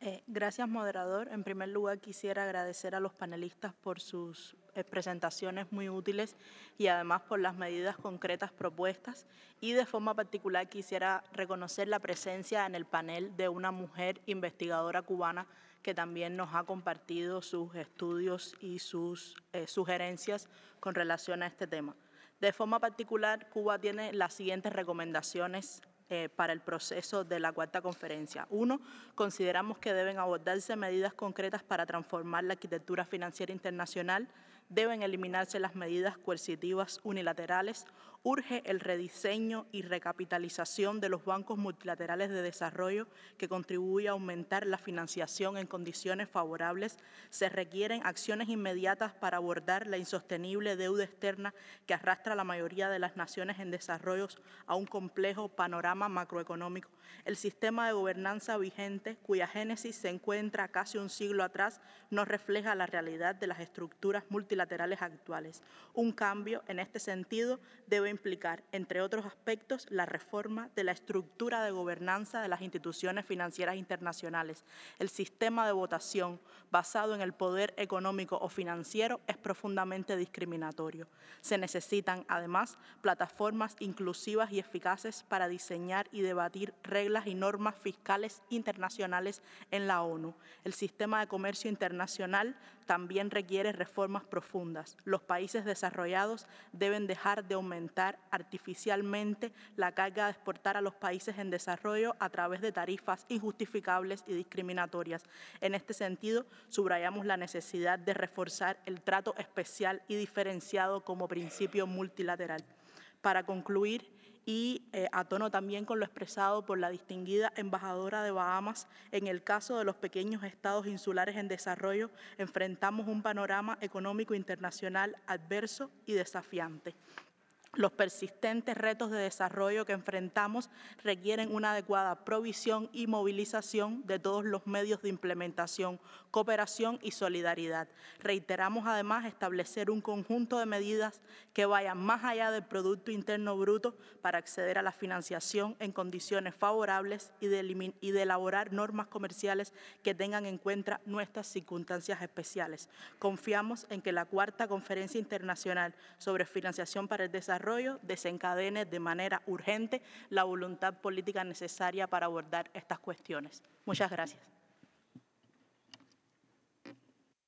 Gracias, moderador. En primer lugar, quisiera agradecer a los panelistas por sus presentaciones muy útiles y además por las medidas concretas propuestas. Y de forma particular quisiera reconocer la presencia en el panel de una mujer investigadora cubana que también nos ha compartido sus estudios y sus sugerencias con relación a este tema. De forma particular, Cuba tiene las siguientes recomendaciones para el proceso de la cuarta conferencia. 1. Consideramos que deben abordarse medidas concretas para transformar la arquitectura financiera internacional, deben eliminarse las medidas coercitivas unilaterales, urge el rediseño y recapitalización de los bancos multilaterales de desarrollo que contribuye a aumentar la financiación en condiciones favorables, se requieren acciones inmediatas para abordar la insostenible deuda externa que arrastra a la mayoría de las naciones en desarrollo a un complejo panorama macroeconómico. El sistema de gobernanza vigente, cuya génesis se encuentra casi un siglo atrás, no refleja la realidad de las estructuras multilaterales actuales. Un cambio en este sentido debe implicar, entre otros aspectos, la reforma de la estructura de gobernanza de las instituciones financieras internacionales. El sistema de votación basado en el poder económico o financiero es profundamente discriminatorio. Se necesitan, además, plataformas inclusivas y eficaces para diseñar y debatir reglas y normas fiscales internacionales en la ONU. El sistema de comercio internacional también requiere reformas profundas. Los países desarrollados deben dejar de aumentar artificialmente la carga de exportar a los países en desarrollo a través de tarifas injustificables y discriminatorias. En este sentido, subrayamos la necesidad de reforzar el trato especial y diferenciado como principio multilateral. Para concluir, y a tono también con lo expresado por la distinguida embajadora de Bahamas, en el caso de los pequeños estados insulares en desarrollo, enfrentamos un panorama económico internacional adverso y desafiante. Los persistentes retos de desarrollo que enfrentamos requieren una adecuada provisión y movilización de todos los medios de implementación, cooperación y solidaridad. Reiteramos además establecer un conjunto de medidas que vayan más allá del Producto Interno Bruto para acceder a la financiación en condiciones favorables y de elaborar normas comerciales que tengan en cuenta nuestras circunstancias especiales. Confiamos en que la cuarta Conferencia Internacional sobre Financiación para el Desarrollo desencadene de manera urgente la voluntad política necesaria para abordar estas cuestiones. Muchas gracias.